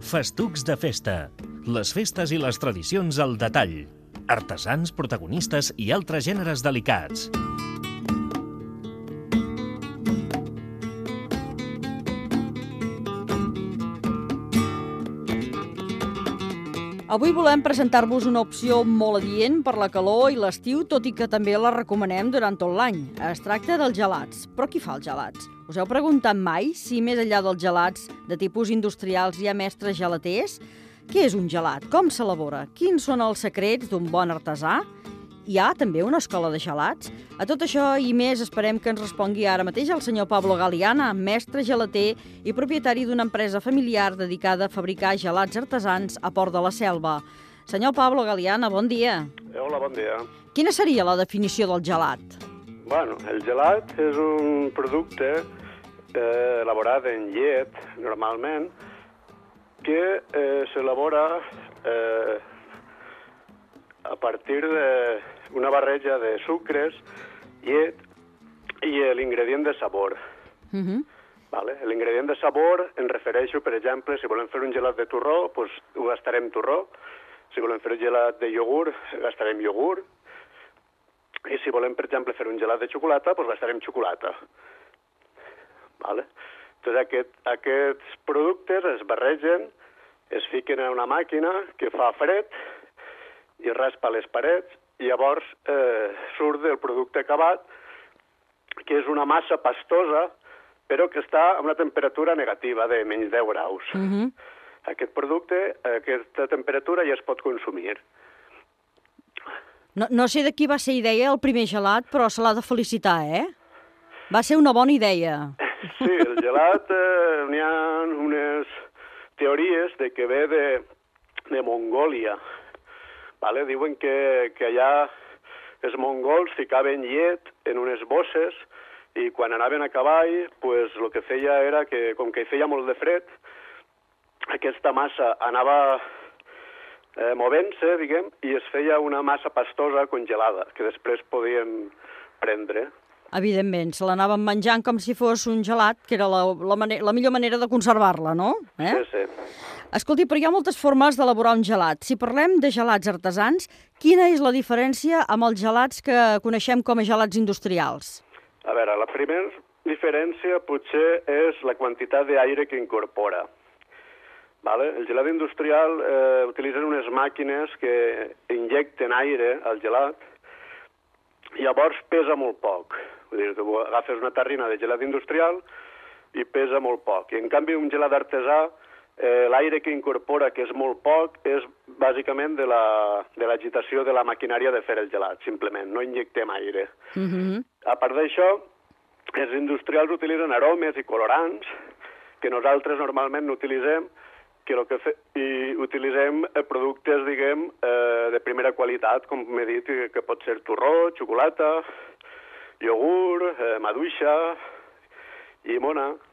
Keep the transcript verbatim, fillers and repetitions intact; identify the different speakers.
Speaker 1: Festucs de festa. Les festes i les tradicions al detall. Artesans, protagonistes i altres gèneres delicats.
Speaker 2: Avui volem presentar-vos una opció molt adient per la calor i l'estiu, tot i que també la recomanem durant tot l'any. Es tracta dels gelats. Però qui fa els gelats? Us heu preguntat mai si més enllà dels gelats de tipus industrials hi ha mestres gelaters? Què és un gelat? Com s'elabora? Quins són els secrets d'un bon artesà? Hi ha també una escola de gelats? A tot això i més esperem que ens respongui ara mateix el senyor Pablo Galiana, mestre gelater i propietari d'una empresa familiar dedicada a fabricar gelats artesans a Port de la Selva. Senyor Pablo Galiana, bon dia.
Speaker 3: Hola, bon dia.
Speaker 2: Quina seria la definició del gelat?
Speaker 3: Bueno, el gelat és un producte eh, elaborat en llet, normalment, que eh, s'elabora eh, a partir d'una barreja de sucres, llet i l'ingredient de sabor.
Speaker 2: Uh-huh.
Speaker 3: Vale? L'ingredient de sabor em refereixo, per exemple, si volem fer un gelat de torró, doncs ho gastarem torró. Si volem fer un gelat de iogurt, gastarem iogurt. I si volem, per exemple, fer un gelat de xocolata, doncs gastarem xocolata. Vale? Doncs aquest, aquests productes es barregen, es fiquen en una màquina que fa fred i raspa les parets, i llavors eh, surt el producte acabat, que és una massa pastosa, però que està a una temperatura negativa de menys deu graus.
Speaker 2: Uh-huh.
Speaker 3: Aquest producte, a aquesta temperatura, ja es pot consumir.
Speaker 2: No, no sé de qui va ser idea el primer gelat, però se l'ha de felicitar, eh? Va ser una bona idea.
Speaker 3: Sí, el gelat, eh, n'hi ha unes teories de que ve de, de Mongòlia. Vale? Diuen que, que allà els mongols ficaven llet en unes bosses i quan anaven a cavall, pues, el que feia era que, com que hi feia molt de fred, aquesta massa anava eh, movent-se, diguem, i es feia una massa pastosa congelada, que després podien prendre.
Speaker 2: Evidentment, se l'anaven menjant com si fos un gelat, que era la, la, mane- la millor manera de conservar-la, no? Eh?
Speaker 3: Sí, sí.
Speaker 2: Escolti, però hi ha moltes formes d'elaborar un gelat. Si parlem de gelats artesans, quina és la diferència amb els gelats que coneixem com a gelats industrials?
Speaker 3: A veure, la primera diferència potser és la quantitat d'aire que incorpora. Vale? El gelat industrial eh, utilitzen unes màquines que injecten aire al gelat i llavors pesa molt poc. Vull dir, tu agafes una terrina de gelat industrial i pesa molt poc. I en canvi un gelat artesà, Eh, l'aire que incorpora, que és molt poc, és bàsicament de la, de l'agitació de la maquinària de fer el gelat, simplement, no injectem aire.
Speaker 2: Uh-huh.
Speaker 3: A part d'això, els industrials utilitzen aromes i colorants que nosaltres normalment no utilitzem, que lo que fe... i utilitzem productes, diguem, eh, de primera qualitat, com m'he dit, que, que pot ser torró, xocolata, iogurt, eh, maduixa, llimona.